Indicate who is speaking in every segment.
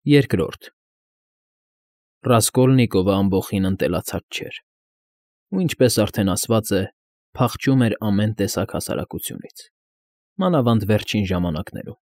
Speaker 1: Երկրորդ Ռասկոլնիկովը ամբոխին ընտելացած չէր, ու ինչպես արդեն ասված է, փախչում էր ամեն տեսակ հասարակությունից, մանավանդ վերջին ժամանակներում,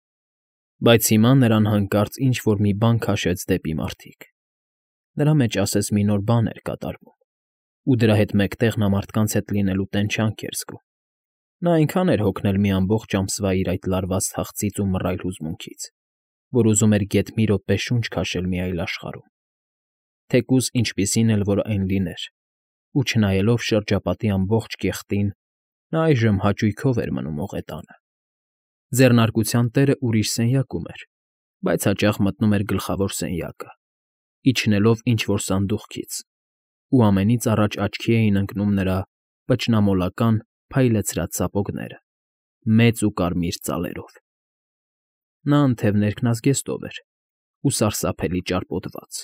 Speaker 1: բայց հիմա նրան հանկարծ ինչ֊որ մի բան քաշեց դեպի մարդիկ, նրա մեջ ասես մի նոր բան էր կատարվում, ու դրա հետ մեկտեղ նա մարդկանց հետ լինելու տենչանք էր զգում, նա այնքան էր հոգնել մի ամբողջ ամսվա իր այդ լարված թախծից ու մռայլ հուզմունքից, որ ուզում էր գեթ մի րոպե շունչ քաշել մի այլ աշխարհում, թեկուզ ինչպիսին էլ որ այն լիներ, ու չնայելով շրջապատի ամբողջ կեղտին, նա այժմ հաճույքով էր մնում օղետանը։ Ձեռնարկության տերը ուրիշ սենյակում էր, բայց հաճախ մտնում էր գլխավոր սենյակը, իջնելով ինչ֊որ սանդուղքից, ու ամենից առաջ աչքի էին ընկնում նրա պճնամոլական, փայլեցրած սապոգները, մեծ ու կարմիր ծալերով։ Նա անթև ներքնազգեստով էր ու սարսափելի ճարպոտված,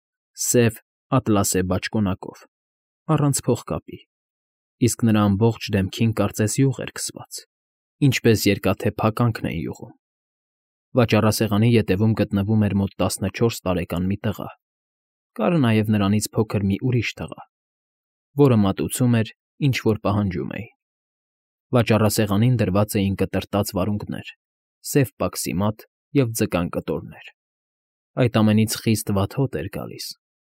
Speaker 1: սև ատլասե բաճկոնակով, առանց փողկապի, իսկ նրա ամբողջ դեմքին կարծես յուղ էր քսված, ինչպես երկաթե փականքն են յուղում։ Վաճառասեղանի ետևում գտնվում էր մոտ 14 տարեկան մի տղա, կար նաև նրանից փոքր մի ուրիշ տղա, որը մատուցում էր, ինչ որ պահանջում էին։ Վաճառասեղանին դրված էին կտրտած վարունգներ, սև պաքսիմատ և ձկան կտորներ։ Այդ ամենից խիստ վատ հոտ էր գալիս։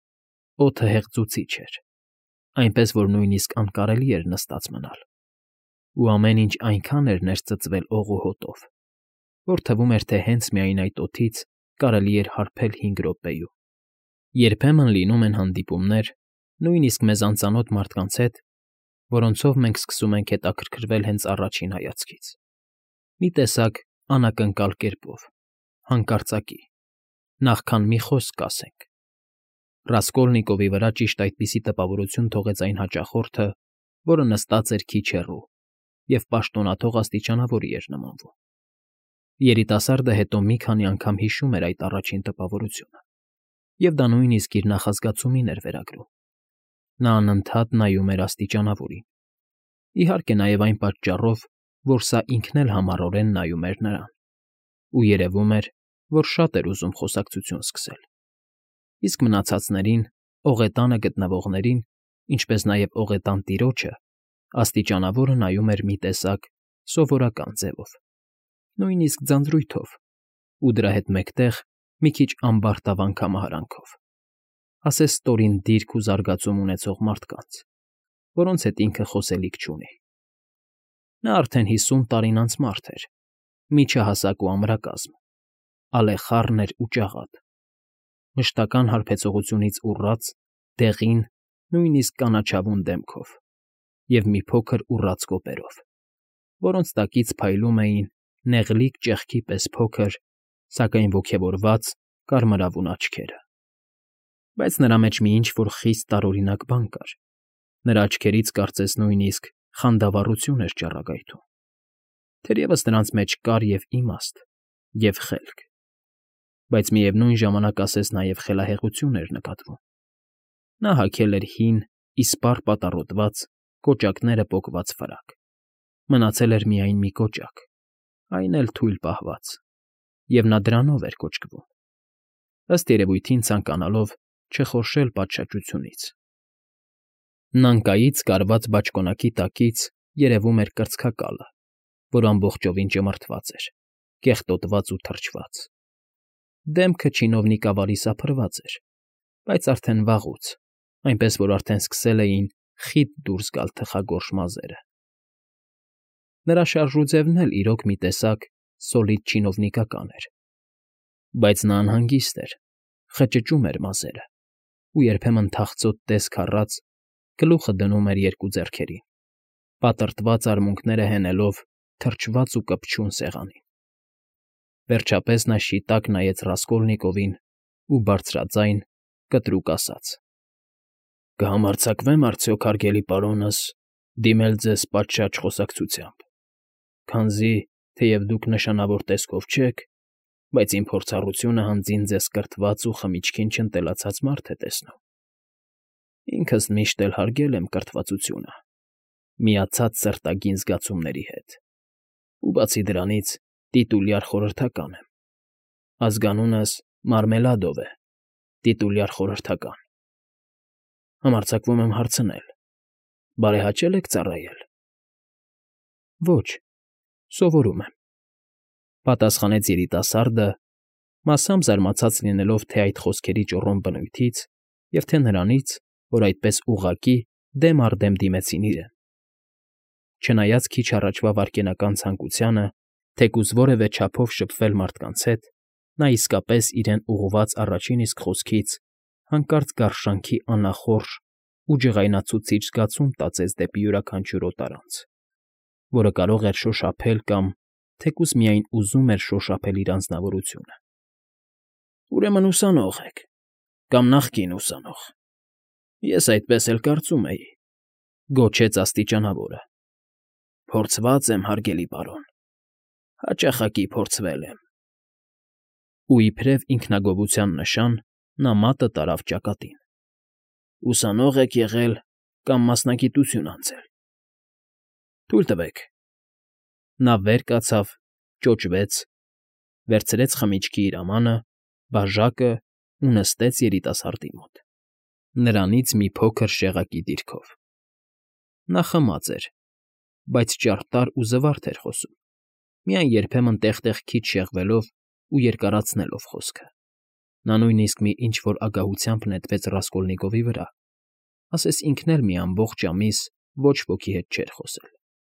Speaker 1: Օդը հեղձուցիչ էր, այնպես որ նույնիսկ անկարելի էր նստած մնալ, ու ամեն ինչ այնքան էր ներծծվել օղ ու հոտով, որ թվում էր, թե հենց միայն այդ օդից կարելի էր հարբել 5 րոպեում։ Երբեմն լինում են հանդիպումներ, նույնիսկ մեզ անծանոթ մարդկանց հետ, որոնցով մենք սկսում ենք հետաքրքրվել հենց առաջին հայացքից։ Մի տեսակ անակնկալ կերպով, հանկարծակի, նախքան մի խոսք կասենք։ Ռասկոլնիկովի վրա ճիշտ այդպիսի տպավորություն թողեց այն հաճախորդը, որը նստած էր քիչ հեռու և պաշտոնաթող աստիճանավորի էր նմանվում։ Երիտասարդը հետո մի քանի անգամ հիշում էր այդ առաջին տպավորությունը, և դա նույնիսկ իր նախազգացումին էր վերագրում։ Նա անընդհատ նայում էր աստիճանավորին, իհարկե նաև այն պատճառով, որ սա ինքն էլ համառորեն նայում էր նրան, ու երևում էր, որ շատ էր ուզում խոսակցություն սկսել։ Իսկ մնացածներին, օղետանը գտնվողներին, ինչպես նաև օղետան տիրոջը, աստիճանավորը նայում էր մի տեսակ սովորական ձևով, նույնիսկ ձանձրույթով, ու դրա հետ մեկտեղ մի քիչ ամբարտավան կամահարանքով, ասես ստորին դիրք ու զարգացում ունեցող մարդկանց, որոնց հետ ինքը խոսելիք չունի։ Նա արդեն 50 տարին անց մարդ էր, միջահասակ ու ամրակազմ, ալեխառն էր ու ճաղատ, մշտական հարբեցողությունից ուռած, դեղին, նույնիսկ կանաչավուն դեմքով և մի փոքր ուռած կոպերով, որոնց տակից փայլում էին նեղլիկ ճեղքի պես փոքր, սակայն ոգևորված կարմրավուն աչքերը։ Բայց նրա մեջ մի ինչ֊որ խիստ տարօրինակ բան կար, նրա աչքերից կարծես նույնիսկ խանդավառություն էր ճառագայթում, թերևս նրանց մեջ կար և իմաստ, և խելք, բայց միևնույն ժամանակ ասես նաև խելահեղություն էր նկատվում։ Նա հագել էր հին, իսպառ պատառոտված, կոճակները պոկված ֆրակ, մնացել էր միայն մի կոճակ, այն էլ թույլ պահված, և նա դրանով էր կոճկվում, ըստ երևույթին ցանկանալով չխորշել պատշաճությունից։ Նանկայից կարված բաճկոնակի տակից երևում էր կրծքակալը, որ ամբողջովին ճմրթված էր, կեղտոտված ու թրջված։ Դեմքը չինովնիկավարի սափրված էր, բայց արդեն վաղուց, այնպես որ արդեն սկսել էին խիտ դուրս գալ թխագորշ մազերը։ Նրա շարժուձևն էլ իրոք մի տեսակ սոլիդ չինովնիկական էր, բայց նա անհանգիստ էր, խճճում էր մազերը ու երբեմն թախծոտ տեսք առած գլուխը դնում էր երկու ձեռքերին, պատրտված արմունկները հենելով թրջված ու կպչուն սեղանին։ Վերջապես նա շիտակ նայեց Ռասկոլնիկովին ու բարձրաձայն, կտրուկ ասաց. «Կհամարձակվե՞մ արդյոք, հարգելի պարոնս, դիմել ձեզ պատշաճ խոսակցությամբ, քանզի, թեև դուք նշանավոր տեսքով չեք, բայց իմ փորձառությունը հանձին ձեզ կրթված ու խմիչքին չընտելացած մարդ է տեսնում։ Ինքս միշտ էլ հարգել եմ կրթվածությունը, միացած սրտագին զգացումների հետ, ու բացի դրանից տիտուլյար խորհրդական եմ։ Ազգանունս Մարմելադով է, տիտուլյար խորհրդական։ Համարձակվում եմ հարցնել. բարեհաճե՞լ եք ծառայել։ Ոչ, սովորում եմ, պատասխանեց երիտասարդը, մասամբ զարմացած լինելով թե այդ խոսքերի ճոռոմ բնույթից և թե նրանից, որ այդպես ուղղակի դեմ առ դեմ դիմեցին իրեն։ Չնայած քիչ առաջվա վայրկենական ցանկությանը, թեկուզ որևէ չափով շփվել մարդկանց հետ, նա իսկապես իրեն ուղղված առաջին իսկ խոսքից հանկարծ գարշանքի անախորժ ու ջղայնացուցիչ զգացում տածեց դեպի յուրաքանչյուր օտարանց, որը կարող էր շոշափել կամ թեկուզ միայն ուզում էր շոշափել իր անձնավորությունը։ Ուրեմն ուսանող եք, կամ նախկին ուսանող։ Ես այդպես էլ կարծում էի, գոչեց աստիճանավորը։ Փորձված եմ, հարգելի պարոն, հաճախակի փորձվել եմ։ Ու իբրև ինքնագովության նշան նա մատը տարավ ճակատին։ Ուսանող եք եղել կամ մասնագիտություն անցել։ Թույլ տվեք։ Նա վեր կացավ, ճոճվեց, վերցրեց խմիչքի իր ամանը, բաժակը ու նստեց երիտասարդի մոտ, նրանից մի փոքր շեղակի դիրքով։ Նա խմած էր, բայց ճարտար ու զվարթ էր խոսում, միայն երբեմն տեղ-տեղ քիչ շեղվելով ու երկարացնելով խոսքը։ Նա նույնիսկ մի ինչ֊որ ագահությամբ նետվեց Ռասկոլնիկովի վրա, ասես ինքն էլ մի ամբողջ ամիս ոչ ոքի հետ չէր խոսել։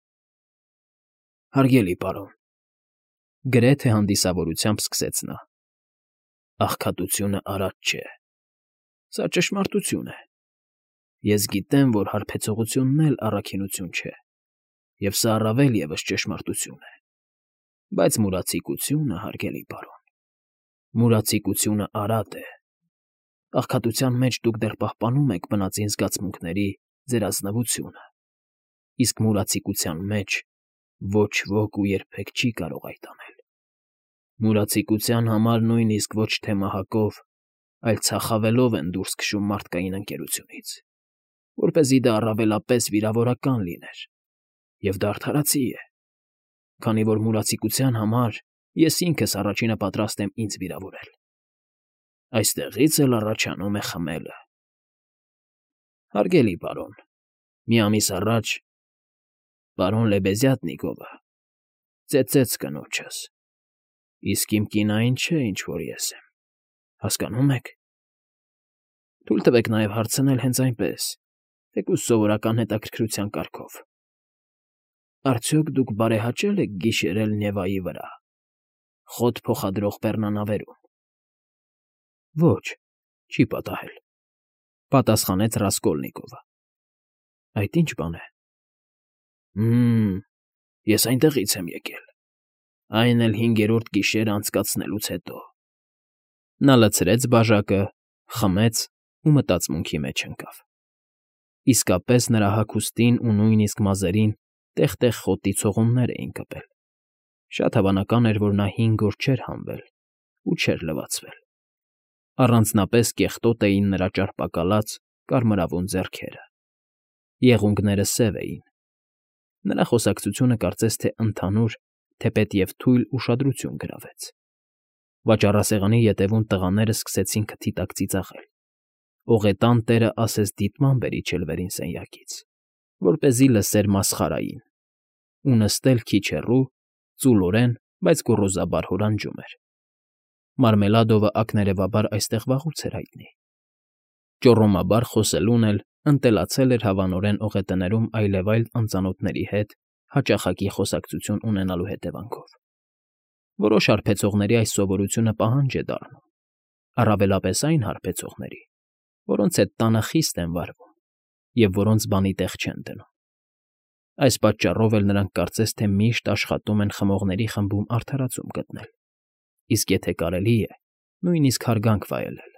Speaker 1: Հարգելի պարոն, գրեթե հանդիսավորությամբ սկսեց նա, աղքատությունը արատ չէ, սա ճշմարտություն է։ Ես գիտեմ, որ հարբեցողությունն էլ առաքինություն չէ, և սա առավել ևս ճշմարտություն է, բայց մուրացիկությունը, հարգելի պարոն, մուրացիկությունը արատ է։ Աղքատության մեջ դուք դեռ պահպանում եք բնածին զգացմունքների ձեր ազնվությունը, իսկ մուրացիկության մեջ ոչ ոք ու երբեք չի կարող այդ անել։ Մուրացիկության համար նույնիսկ ոչ թե մահակով, այլ ցախավելով են դուրս քշում մարդկային ընկերությունից, որպեսզի դա առավելապես վիրավորական լիներ, և դա արդարացի է, քանի որ մուրացիկության համար ես ինքս առաջինը պատրաստ եմ ինձ վիրավորել։ Այստեղից էլ առաջանում է խմելը։ Հարգելի պարոն, մի ամիս առաջ պարոն Լեբեզյատնիկովը ծեծեց կնոջս, իսկ իմ կինը այն չէ, ինչ որ ես եմ, հասկանո՞ւմ եք։ Թույլ տվեք նաև հարցնել հենց այնպես, թեկուզ սովորական հետաքրքրության կարգով. արդյոք դուք բարեհաճել եք գիշերել Նևայի վրա, խոտ փոխադրող բեռնանավերում։ Ոչ, չի պատահել, պատասխանեց Ռասկոլնիկովը։ Այդ ի՞նչ բան է։ Ես այնտեղից եմ եկել, այն էլ 5-րդ գիշերը անցկացնելուց հետո։ Նա լցրեց բաժակը, խմեց ու մտածմունքի մեջ ընկավ։ Իսկապես նրա հագուստին ու նույնիսկ մազերին տեղ֊տեղ խոտի ցողուններ էին կպել։ Շատ հավանական էր, որ նա 5 օր չէր հանվել ու չէր լվացվել։ Առանձնապես կեղտոտ էին նրա ճարպակալած կարմրավուն ձեռքերը։ Եղունգները սև էին։ Նրա խոսակցությունը կարծես թե ընդհանուր, թեպետև թույլ ուշադրություն գրավեց։ Վաճառասեղանի ետևում տղաները սկսեցին քթի տակ ծիծաղել։ Օղետան տերը ասես դիտմամբ էր իջել վերին սենյակից, որպեսզի լսեր մասխարային, ու նստել քիչ հեռու, ծուլորեն, բայց գոռոզաբար հորանջում էր։ Մարմելադովը ակներևաբար այստեղ վաղուց էր հայտնի։ Ճոռոմաբար խոսելուն էլ ընտելացել էր հավանորեն օղետներում այլևայլ անծանոթների հետ հաճախակի խոսակցություն ունենալու հետևանքով։ Որոշ հարբեցողների այս սովորությունը պահանջ է դառնում, առավելապես այն հարբեցողների, որոնց հետ տանը խիստ են վարվում և որոնց բանի տեղ չեն դնում։ Այս պատճառով էլ նրանք կարծես թե միշտ աշխատում են խմողների խմբում արդարացում գտնել, իսկ եթե կարելի է, նույնիսկ հարգանք վայելել։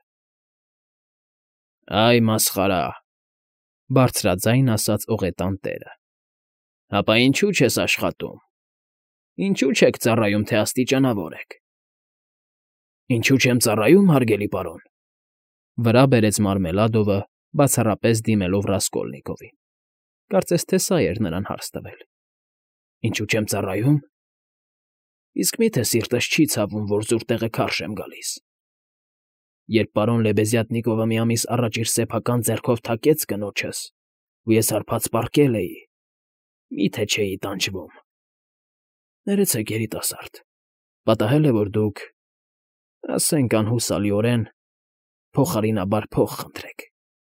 Speaker 1: Այ մասխարա, բարձրաձայն ասաց օղետան տերը։ Հապա ինչու չես աշխատում։ Ինչու չեք ծառայում, թե աստիճանավոր եք։ Ինչու չեմ ծառայում, հարգելի պարոն, վրա բերեց Մարմելադովը, բացառապես դիմելով Ռասկոլնիկովին։ Կարծես թե սա էր նրան հարց տվել։ Ինչու չեմ ծառայում։ Իսկ միթե սիրտս չի ցավում, որ զուր տեղը քարշ եմ գալիս։ Երբ պարոն Լեբեզյատնիկովը մի ամիս առաջ իր սեփական ձեռքով թակեց կնոջս, ու ես հարբած պառկել էի, միթե չէի տանջվում։ Ներեցեք, երիտասարդ, պատահել է, որ դուք, ասենք անհուսալիորեն, փոխարինաբար փող խնդրեք։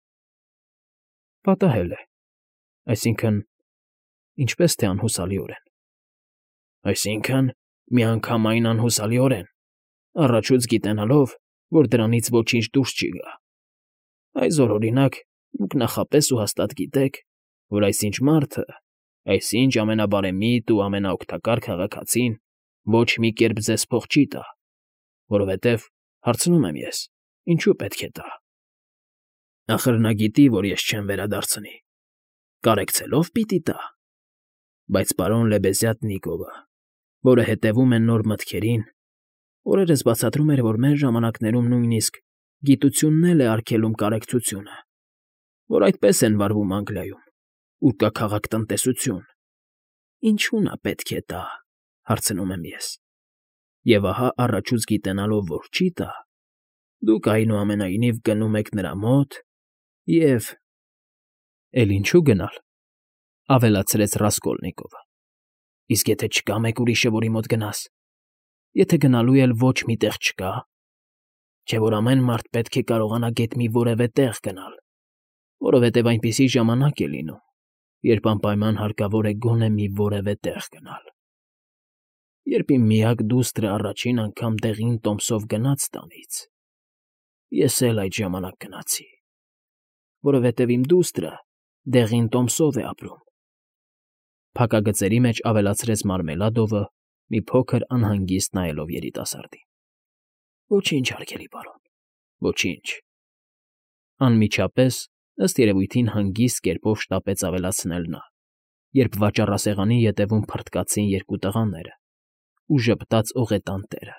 Speaker 1: Պատահել է, այսինքն, ինչպես թե անհուսալիորեն։ Այսինքն, միանգամայն անհուսալիորեն, առաջուց գիտենալով, որ դրանից ոչինչ դուրս չի գա։ Այսօր, օրինակ, դուք նախապես ու հաստատ գիտեք, որ այսինչ մարդը, այսինչ ամենաբարեմիտ ու ամենաօգտակար քաղաքացին ոչ մի կերպ ձեզ փող չի տա, որովհետև, հարցնում եմ ես, ինչու պետք է տա։ Ախր նա գիտի, որ ես չեմ վերադարձնի, կարեկցելով պիտի տա։ Բայց պարոն Լեբեզյատնիկովը, որը հետևում է նոր մտքերին, օրերս բացատրում էր, որ մեր ժամանակներում նույնիսկ գիտությունն էլ է արգելում կարեկցությունը, որ այդպես են վարվում Անգլիայում, ուր կա քաղաքտնտեսություն։ Ինչու նա պետք է տա, հարցնում եմ ես։ Եվ ահա առաջուց գիտենալով, որ չի տա, դուք այնուամենայնիվ գնում եք նրա մոտ և… Էլ ինչու գնալ, ավելացրեց Ռասկոլնիկովը։ Իսկ եթե չկա մեկ ուրիշը, որի մոտ գնաս, եթե գնալու էլ ոչ մի տեղ չկա, չէ՞ որ ամեն մարդ պետք է կարողանա գեթ մի որևէ տեղ գնալ, որովհետև այնպիսի ժամանակ է լինում, երբ անպայման հարկավոր է գոնե մի որևէ տեղ գնալ։ Երբ իմ միակ դուստրը առաջին անգամ դեղին տոմսով գնաց տանից, ես էլ այդ ժամանակ գնացի, որովհետև իմ դուստրը դեղին տոմսով է ապրում։ Փակագծերի մեջ ավելացրեց Մարմելադովը, մի փոքր անհանգիստ նայելով երիտասարդին։ Ոչինչ, հարգելի պարոն, ոչինչ։ Անմիջապես, ըստ երևույթին հանգիստ կերպով շտապեց ավելացնել նա, երբ վաճառասեղանի ետևում փռթկացին երկու տղաները ու ժպտաց օղետանտերը։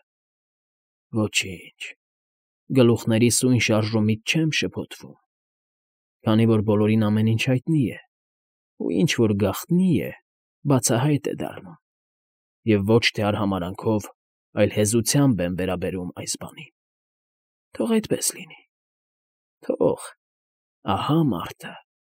Speaker 1: Ոչինչ, գլուխների սույն շարժումից չեմ շփոթվում, քանի որ բոլորին ամեն ինչ հայտնի է, ու ինչ որ գաղտնի է, բացահայտ է դառնում, և ոչ թե արհամարանքով, այլ հեզությամբ եմ վերաբերում այս բանին։ Թող այդպես լինի։ Թող, ահա մարդը։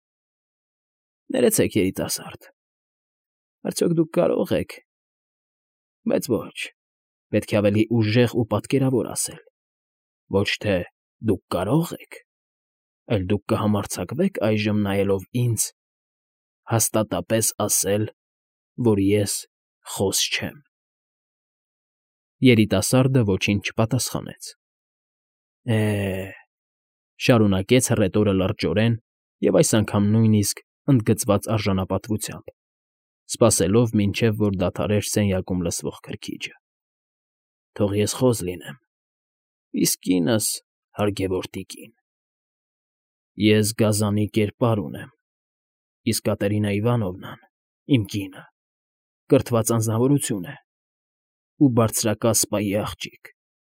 Speaker 1: Ներեցեք, երիտասարդ, արդյոք դուք կարող եք, բայց ոչ, պետք է ավելի ուժեղ ու պատկերավոր ասել, ոչ թե դուք կարող եք, այլ դուք կհամարձակվեք այժմ նայելով ինձ, հաստատապես ասել, որ ես խոս չեմ։ Երիտասարդը ոչինչ չպատասխանեց։ Շարունակեց հռետորը լրջորեն և այս անգամ նույնիսկ ընդգծված արժանապատվությամբ, սպասելով, մինչև որ դադարեր սենյակում լսվող քրքիջը։ Թող ես խոզ լինեմ, իսկ կինս, հարգևոր տիկին, ես գազանի կերպար ունեմ, իսկ Կատերինա Իվանովնան, իմ կինը, կրթված անձնավորություն է ու բարձրակազպայի աղջիկ։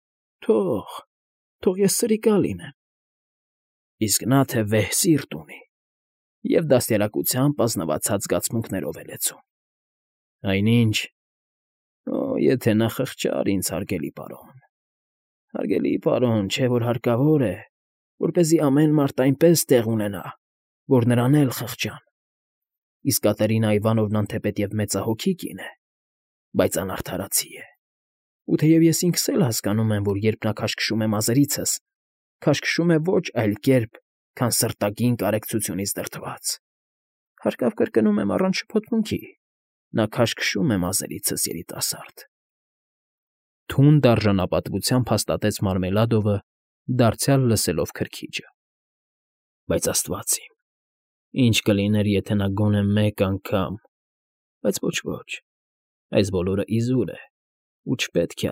Speaker 1: Թող ես սրիկա լինեմ, իսկ նա թե վեհ սիրտ ունի և դաստիարակությամբ ազնվացած զգացմունքներով է լեցուն։ Այնինչ, եթե նա խղճար ինձ, հարգելի պարոն, չէ՞ որ հարկավոր է, որպեսզի ամեն մարդ այնպես տեղ ունենա, որ նրան էլ խղճան։ Իսկ Կատերինա Իվանովնան թեպետև մեծահոգի կին է, բայց անարդարացի է։ Ու թեև ես ինքս էլ հասկանում եմ, որ երբ նա քաշքշում է մազերիցս, քաշքշում է ոչ այլ կերպ, քան սրտագին կարեկցությունից դրդված, հարկավ կրկնում եմ առանց շփոթմունքի, նա քաշքշում է մազերիցս, երիտասարդ։ Թունդ արժանապատվությամբ հաստատեց Մարմելադովը, դարձյալ լսելով քրքիջը։ Բայց Աստված իմ, ինչ կլիներ, եթե նա գոնե մեկ անգամ… Բայց ոչ, այս բոլորը իզուր է, ու չպետք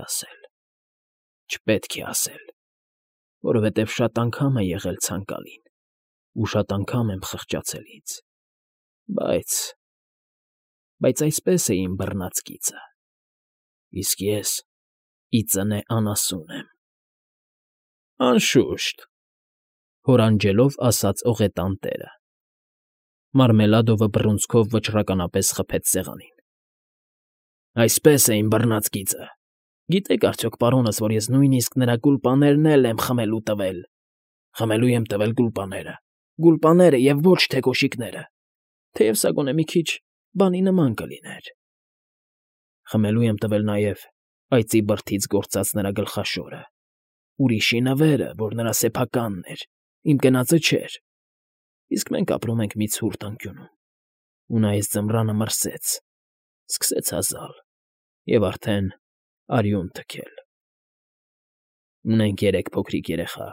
Speaker 1: է ասել, որովհետև շատ անգամ է եղել ցանկալին, ու շատ անգամ եմ խղճացել ինձ, բայց այսպես է իմ բռնած գիծը, իսկ ես ի ծնե անասուն եմ։ Անշուշտ, հորանջելով ասաց օղետանտերը։ Մարմելադովը բռունցքով վճռականապես խփեց սեղանին։ Այսպես է իմ բռնած գիծը, Գիտեք արդյոք, պարոնս, որ ես նույնիսկ նրա գուլպաներն էլ եմ խմելու տվել։ Խմելու եմ տվել գուլպաները։ Գուլպաները և ոչ թե կոշիկները, թեև սա գոնե մի քիչ բանի նման կլիներ։ Խմելու եմ տվել նաև այծի բրդից գործած նրա գլխաշորը, ուրիշի նվերը, որ նրա սեփականն էր, իմ գնածը չէր, իսկ մենք ապրում ենք մի ցուրտ անկյունում, ու նա այս ձմռանը մրսեց, սկսեց հազալ և արդեն արյուն թքել։ Ունենք 3 փոքրիկ երեխա։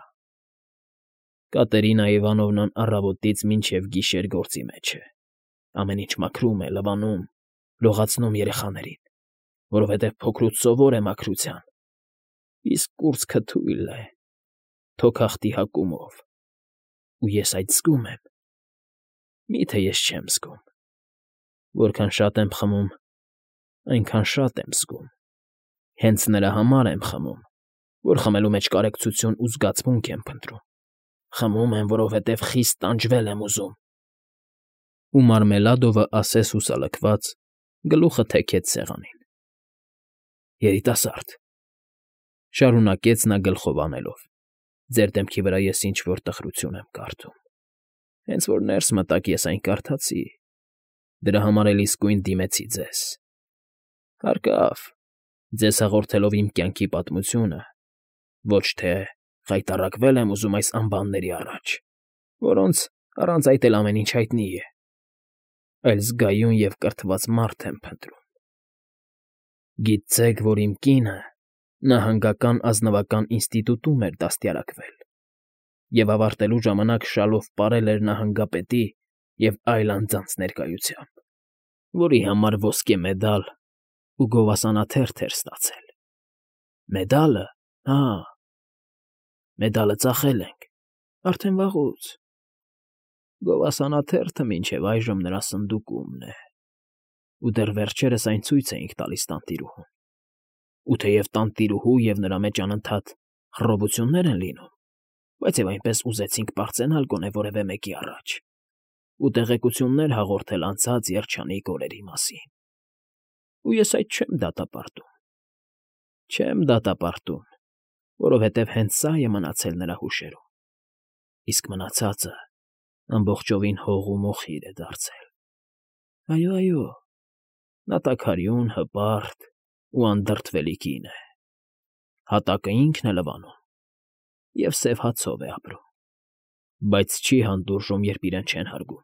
Speaker 1: Կատերինա Իվանովնան առավոտից մինչև գիշեր գործի մեջ է, ամեն ինչ մաքրում է, լվանում, լողացնում երեխաներին, որովհետև փոքրուց սովոր է մաքրության, իսկ կուրծքը թույլ է, թոքախտի հակումով, ու ես այդ զգում եմ, միթե ես չեմ զգում, որքան շատ եմ խմում, այնքան շատ եմ զգում, հենց նրա համար եմ խմում, որ խմելու մեջ կարեկցություն ու զգացմունք եմ փնտրում, խմում եմ, որովհետև խիստ տանջվել եմ ուզում։ Ու Մարմելադովը ասես հուսալքված գլուխը թեքեց սեղանին։ Երիտասարդ, շարունակեց նա գլխով անելով, ձեր դեմքի վրա ես ինչ֊որ տխրություն եմ կարդում։ Հենց որ ներս մտաք, ես այն կարդացի, դրա համար էլ իսկույն դիմեցի ձեզ։ Հարկավ, ձեզ հաղորդելով իմ կյանքի պատմությունը, ոչ թե խայտառակվել եմ ուզում այս ամբանների առաջ, որոնց առանց այդ էլ ամեն ինչ հայտնի է, այլ զգայուն և կրթված մարդ եմ փնտրում։ Գիտցեք, որ իմ կինը նահանգական ազնվական ինստիտուտում էր դաստիարակվել և ավարտելու ժամանակ շալով պարել էր նահանգապետի և այլ անձանց ներկայությամբ, որի համար ոսկե մեդալ ու գովասանաթերթ էր ստացել։ Մեդալը, հա, մեդալը ծախել ենք, արդեն վաղուց։ Գովասանաթերթը մինչև այժմ նրա սնդուկումն է, ու դեռ վերջերս այն ցույց էինք տալիս տանտիրուհուն։ Ու թեև տանտիրուհու և նրա մեջ անընդհատ խռովություններ են լինում, բայց և այնպես ուզեցինք պարծենալ գոնե որևէ մեկի առաջ ու տեղեկություններ հաղորդել անցած երջանիկ օրերի մասին։ Ու ես այդ չեմ դատապարտում։ Չեմ դատապարտում, որովհետև հենց սա է մնացել նրա հուշերում, իսկ մնացածը ամբողջովին հող ու մոխիր է դարձել։ Այո, այո, նա տաքարյուն, հպարտ ու անդրդվելի կին է, հատակը ինքն է լվանում և սև հացով է ապրում, բայց չի հանդուրժում, երբ իրեն չեն հարգում։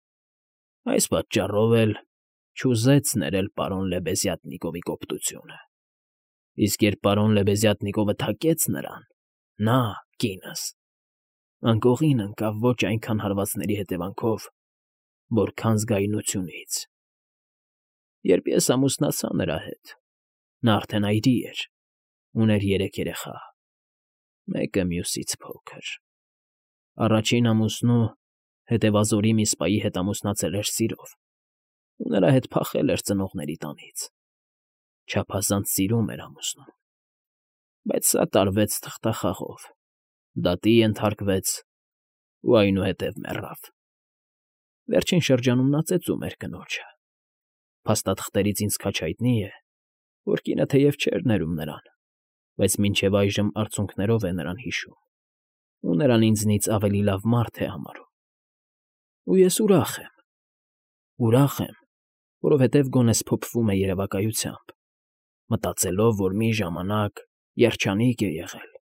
Speaker 1: Այս պատճառով էլ չուզեց ներել պարոն Լեբեզյատնիկովի կոպտությունը, իսկ երբ պարոն Լեբեզյատնիկովը թակեց նրան, նա, կինս, անկողին ընկավ ոչ այնքան հարվածների հետևանքով, որքան զգայունությունից։ Երբ ես ամուսնացա նրա հետ, նա արդեն այրի էր, ուներ 3 երեխա, մեկը մյուսից փոքր։ Առաջին ամուսնու հետևազորի մի սպայի հետ ամուսնացել էր սիրով, ու նրա հետ փախել էր ծնողների տանից։ Չափազանց սիրում էր ամուսնուն, բայց սա տարվեց թղթախաղով, դատի ենթարկվեց ու այնուհետև մեռավ։ Վերջին շրջանում նա ծեծում էր կնոջը։ Փաստաթղթերից ինձ քաջ հայտնի է, որ կինը թեև չէր ներում նրան, բայց մինչև այժմ արցունքներով է նրան հիշում ու նրան ինձնից ավելի լավ մարդ է համարում։ Ու ես ուրախ եմ, որովհետև գոնես փոփվում է երևակայությամբ, մտածելով, որ մի ժամանակ երջանիկ է եղել